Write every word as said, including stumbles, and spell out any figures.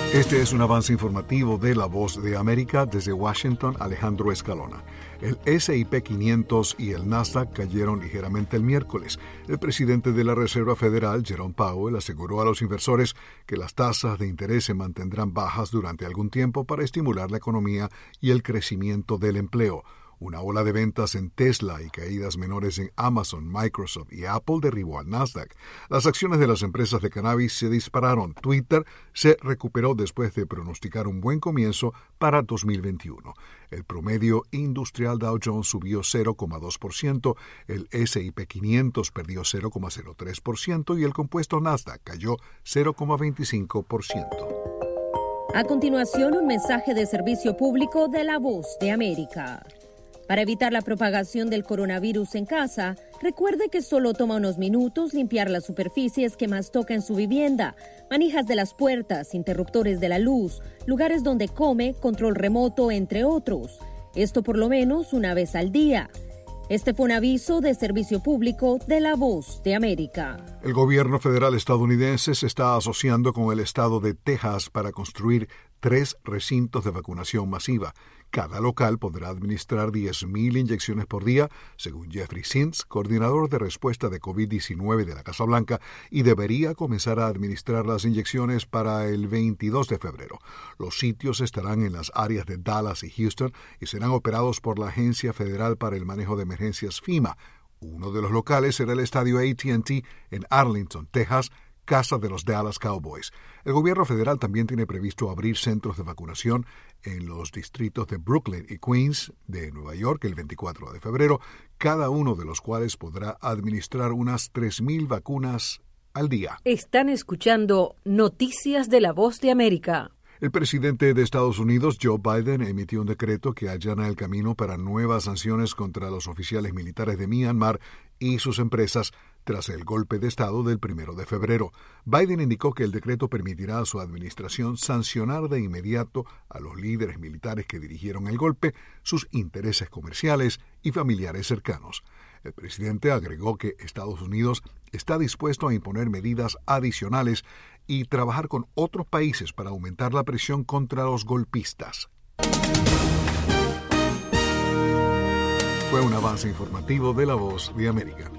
Este es un avance informativo de La Voz de América. Desde Washington, Alejandro Escalona. El ese y pe quinientos y el Nasdaq cayeron ligeramente el miércoles. El presidente de la Reserva Federal, Jerome Powell, aseguró a los inversores que las tasas de interés se mantendrán bajas durante algún tiempo para estimular la economía y el crecimiento del empleo. Una ola de ventas en Tesla y caídas menores en Amazon, Microsoft y Apple derribó al Nasdaq. Las acciones de las empresas de cannabis se dispararon. Twitter se recuperó después de pronosticar un buen comienzo para dos mil veintiuno. El promedio industrial Dow Jones subió cero coma dos por ciento, el ese y pe quinientos perdió cero coma cero tres por ciento y el compuesto Nasdaq cayó cero coma veinticinco por ciento. A continuación, un mensaje de servicio público de La Voz de América. Para evitar la propagación del coronavirus en casa, recuerde que solo toma unos minutos limpiar las superficies que más toca en su vivienda, manijas de las puertas, interruptores de la luz, lugares donde come, control remoto, entre otros. Esto por lo menos una vez al día. Este fue un aviso de servicio público de La Voz de América. El gobierno federal estadounidense se está asociando con el estado de Texas para construir tres recintos de vacunación masiva. Cada local podrá administrar diez mil inyecciones por día, según Jeffrey Zients, coordinador de respuesta de covid diecinueve de la Casa Blanca, y debería comenzar a administrar las inyecciones para el veintidós de febrero. Los sitios estarán en las áreas de Dallas y Houston y serán operados por la Agencia Federal para el Manejo de Emergencias FEMA. Uno de los locales será el estadio A T and T en Arlington, Texas, casa de los Dallas Cowboys. El gobierno federal también tiene previsto abrir centros de vacunación en los distritos de Brooklyn y Queens de Nueva York el veinticuatro de febrero, cada uno de los cuales podrá administrar unas tres mil vacunas al día. Están escuchando Noticias de La Voz de América. El presidente de Estados Unidos, Joe Biden, emitió un decreto que allana el camino para nuevas sanciones contra los oficiales militares de Myanmar y sus empresas tras el golpe de Estado del primero de febrero. Biden indicó que el decreto permitirá a su administración sancionar de inmediato a los líderes militares que dirigieron el golpe, sus intereses comerciales y familiares cercanos. El presidente agregó que Estados Unidos está dispuesto a imponer medidas adicionales y trabajar con otros países para aumentar la presión contra los golpistas. Fue un avance informativo de La Voz de América.